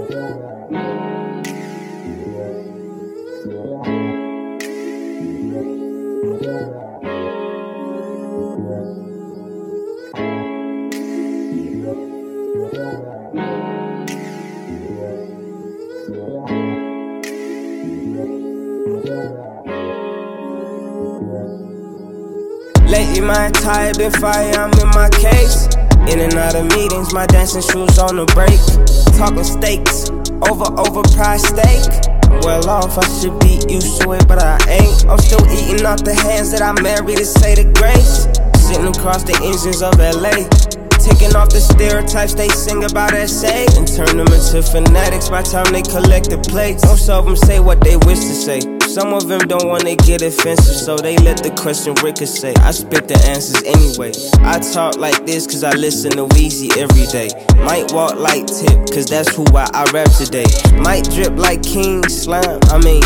Lately my attire been fire, I'm in my case. In and out of meetings, my dancing shoes on the break. Talking steaks, overpriced steak. I'm well off, I should be used to it, but I ain't. I'm still eating off the hands that I married to say the grace. Sitting across the engines of LA, taking off the stereotypes they sing about SA and turn them into fanatics by the time they collect the plates. Most of them say what they wish to say. Some of them don't wanna get offensive, so they let the question ricochet. I spit the answers anyway. I talk like this cause I listen to Weezy every day. Might walk like Tip, cause that's who I rap today. Might drip like King Slime,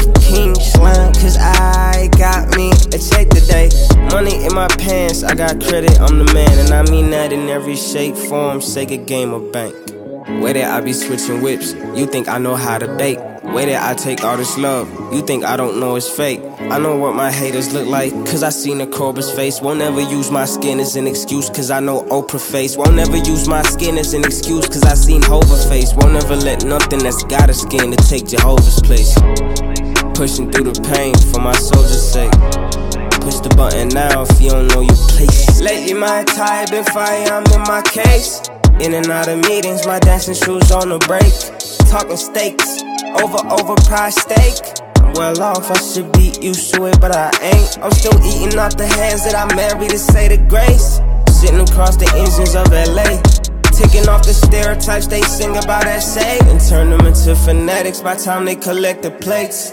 cause I got me a check today. Money in my pants, I got credit, I'm the man. And I mean that in every shape, form, Sega game or bank. Where that I be switching whips, you think I know how to bake. Way that I take all this love, you think I don't know it's fake. I know what my haters look like, cause I seen a Cobra's face. Won't ever use my skin as an excuse, cause I know Oprah face. Won't ever use my skin as an excuse, cause I seen Hova face. Won't ever let nothing that's got a skin to take Jehovah's place. Pushing through the pain for my soldier's sake. Push the button now if you don't know your place. Lately my attire been fire, I'm in my case. In and out of meetings, my dancing shoes on the break. Talking steaks, overpriced steak. I'm well off, I should be used to it, but I ain't. I'm still eating off the hands that I married to say the grace. Sitting across the engines of LA, taking off the stereotypes they sing about SA and turn them into fanatics by the time they collect the plates.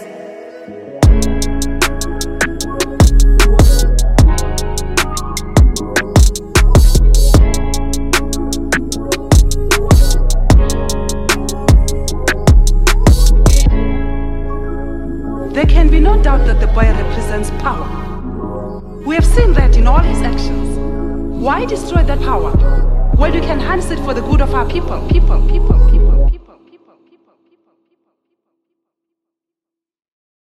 There can be no doubt that the boy represents power. We have seen that in all his actions. Why destroy that power when you can harness it for the good of our people?